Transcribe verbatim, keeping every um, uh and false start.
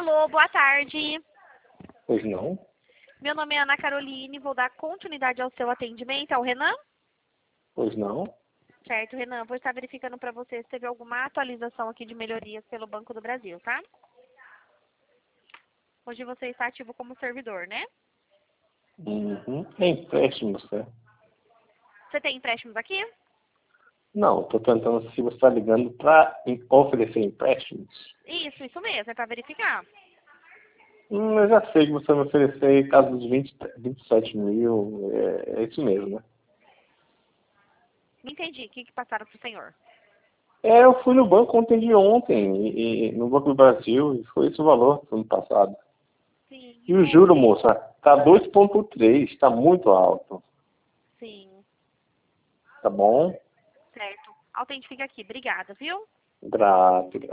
Alô, boa tarde. Pois não? Meu nome é Ana Caroline, vou dar continuidade ao seu atendimento. É o Renan? Pois não? Certo, Renan. Vou estar verificando para você se teve alguma atualização aqui de melhorias pelo Banco do Brasil, tá? Hoje você está ativo como servidor, né? Uhum. É empréstimo, certo? Você tem empréstimos aqui? Não, estou tentando se você está ligando para oferecer empréstimos. Isso, isso mesmo, é para verificar. Hum, eu já sei que você vai me oferecer caso dos vinte, vinte e sete mil, é, é isso mesmo, né? Não entendi. O que, que passaram para o senhor? É, eu fui no banco ontem de ontem, e, e no Banco do Brasil, e foi esse o valor do ano passado. Sim, E o foi. juro, moça, tá dois vírgula três, está muito alto, Sim, tá bom? certo. Autentifica aqui. Obrigada, viu? Grato, grato.